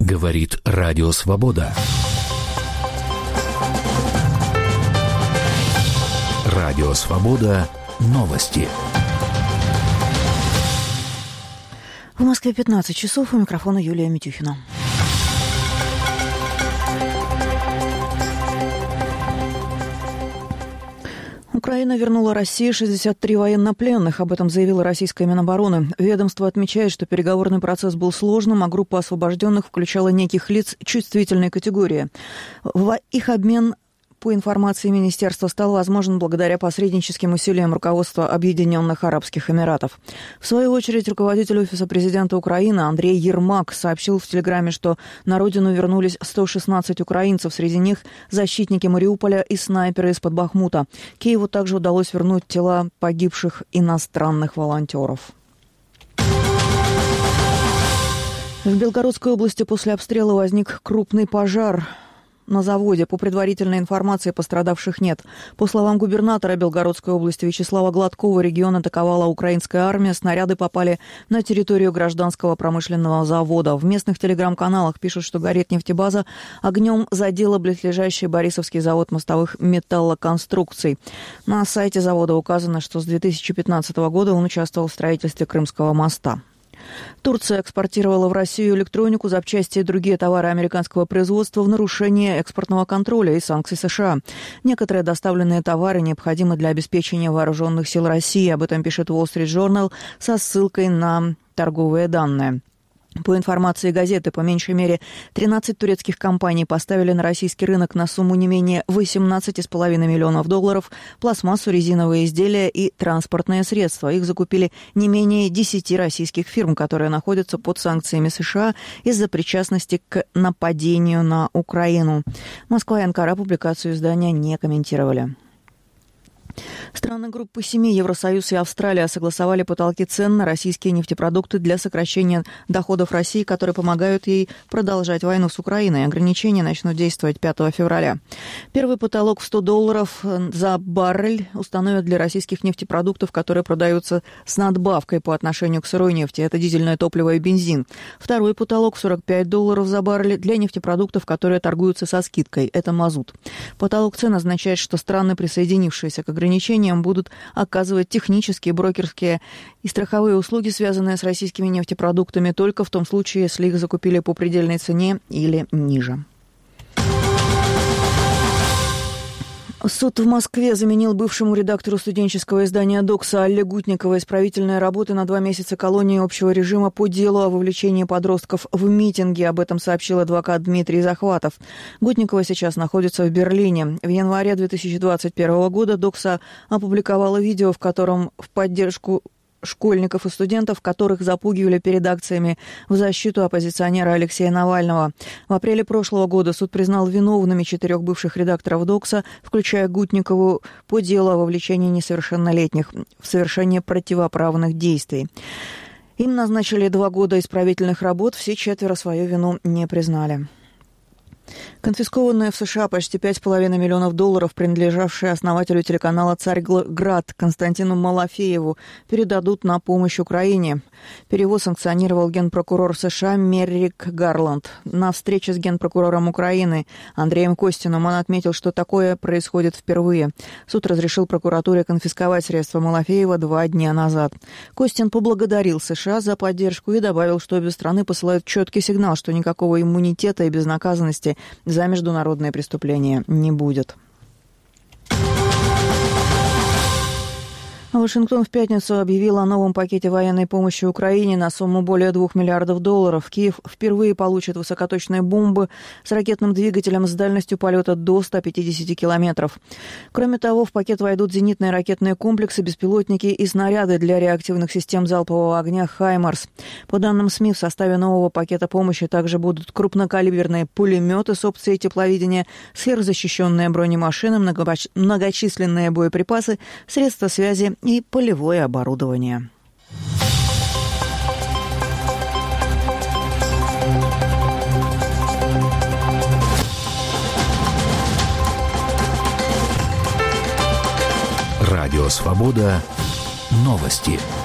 Говорит Радио Свобода. Радио Свобода. Новости. В Москве 15 часов. У микрофона Юлия Митюхина. Украина вернула России 63 военнопленных. Об этом заявила российская Минобороны. Ведомство отмечает, что переговорный процесс был сложным, а группа освобожденных включала неких лиц чувствительной категории. Их обмен, по информации министерства, стал возможен благодаря посредническим усилиям руководства Объединенных Арабских Эмиратов. В свою очередь, руководитель Офиса президента Украины Андрей Ермак сообщил в Телеграме, что на родину вернулись 116 украинцев, среди них защитники Мариуполя и снайперы из-под Бахмута. Киеву также удалось вернуть тела погибших иностранных волонтеров. В Белгородской области после обстрела возник крупный пожар на заводе. По предварительной информации, пострадавших нет. По словам губернатора Белгородской области Вячеслава Гладкова, регион атаковала украинская армия. Снаряды попали на территорию гражданского промышленного завода. В местных телеграм-каналах пишут, что горит нефтебаза. Огнем задела близлежащий Борисовский завод мостовых металлоконструкций. На сайте завода указано, что с 2015 года он участвовал в строительстве Крымского моста. Турция экспортировала в Россию электронику, запчасти и другие товары американского производства в нарушение экспортного контроля и санкций США. Некоторые доставленные товары необходимы для обеспечения вооруженных сил России. Об этом пишет Wall Street Journal со ссылкой на торговые данные. По информации газеты, по меньшей мере 13 турецких компаний поставили на российский рынок на сумму не менее $18,5 миллионов пластмассу, резиновые изделия и транспортные средства. Их закупили не менее 10 российских фирм, которые находятся под санкциями США из-за причастности к нападению на Украину. Москва и Анкара публикацию издания не комментировали. Страны группы 7 Евросоюз и Австралия согласовали потолки цен на российские нефтепродукты для сокращения доходов России, которые помогают ей продолжать войну с Украиной. Ограничения начнут действовать 5 февраля. Первый потолок в $100 за баррель установят для российских нефтепродуктов, которые продаются с надбавкой по отношению к сырой нефти. Это дизельное топливо и бензин. Второй потолок в $45 за баррель для нефтепродуктов, которые торгуются со скидкой. Это мазут. Потолок цен означает, что страны, присоединившиеся к ограничениям, будут оказывать технические, брокерские и страховые услуги, связанные с российскими нефтепродуктами, только в том случае, если их закупили по предельной цене или ниже. Суд в Москве заменил бывшему редактору студенческого издания «Докса» Алле Гутниковой исправительные работы на 2 месяца колонии общего режима по делу о вовлечении подростков в митинги. Об этом сообщил адвокат Дмитрий Захватов. Гутникова сейчас находится в Берлине. В январе 2021 года «Докса» опубликовала видео, в котором в поддержку школьников и студентов, которых запугивали перед акциями в защиту оппозиционера Алексея Навального. В апреле прошлого года суд признал виновными 4 бывших редакторов «Докса», включая Гутникову, по делу о вовлечении несовершеннолетних в совершение противоправных действий. Им назначили 2 года исправительных работ, все 4 свою вину не признали. Конфискованные в США почти $5,5 миллионов, принадлежавшие основателю телеканала «Царьград» Константину Малафееву, передадут на помощь Украине. Перевод санкционировал генпрокурор США Меррик Гарланд. На встрече с генпрокурором Украины Андреем Костиным он отметил, что такое происходит впервые. Суд разрешил прокуратуре конфисковать средства Малафеева 2 дня назад. Костин поблагодарил США за поддержку и добавил, что обе страны посылают четкий сигнал, что никакого иммунитета и безнаказанности за международные преступления не будет. Вашингтон в пятницу объявил о новом пакете военной помощи Украине на сумму более $2 миллиардов. Киев впервые получит высокоточные бомбы с ракетным двигателем с дальностью полета до 150 километров. Кроме того, в пакет войдут зенитные ракетные комплексы, беспилотники и снаряды для реактивных систем залпового огня «Хаймарс». По данным СМИ, в составе нового пакета помощи также будут крупнокалиберные пулеметы с опцией тепловидения, сверхзащищенные бронемашины, многочисленные боеприпасы, средства связи и полевое оборудование. Радио «Свобода». Новости.